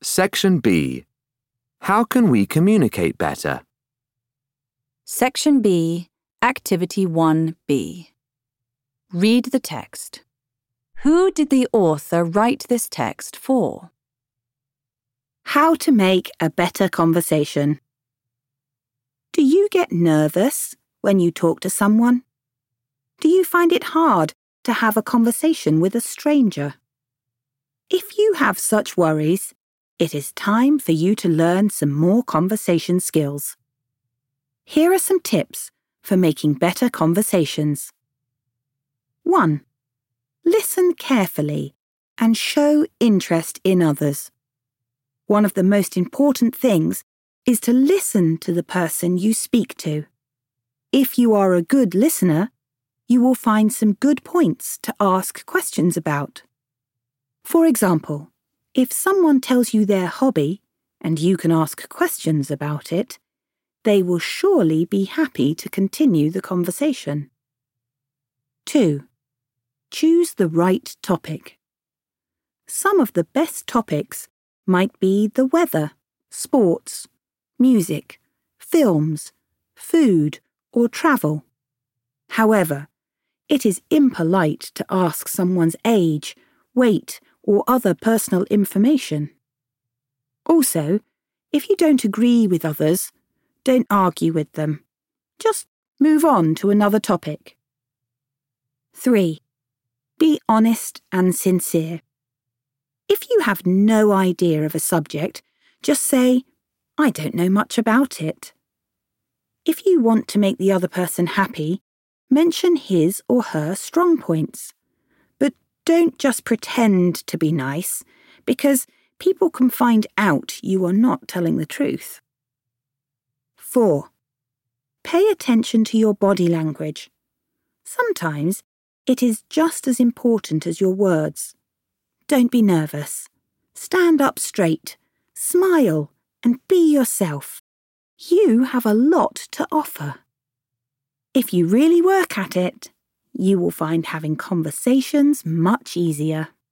Section B. How can we communicate better? Section B, Activity 1B. Read the text. Who did the author write this text for? How to make a better conversation. Do you get nervous when you talk to someone? Do you find it hard to have a conversation with a stranger? If you have such worries, it is time for you to learn some more conversation skills. Here are some tips for making better conversations. 1. Listen carefully and show interest in others. One of the most important things is to listen to the person you speak to. If you are a good listener, you will find some good points to ask questions about. For example, if someone tells you their hobby and you can ask questions about it, they will surely be happy to continue the conversation. 2. Choose the right topic. Some of the best topics might be the weather, sports, music, films, food, or travel. However, it is impolite to ask someone's age, weight, or other personal information. Also, if you don't agree with others, don't argue with them. Just move on to another topic. 3. Be honest and sincere. If you have no idea of a subject, just say, "I don't know much about it." If you want to make the other person happy, mention his or her strong points. But don't just pretend to be nice, because people can find out you are not telling the truth. 4. Pay attention to your body language. Sometimes it is just as important as your words. Don't be nervous. Stand up straight, smile, and be yourself. You have a lot to offer. If you really work at it, you will find having conversations much easier.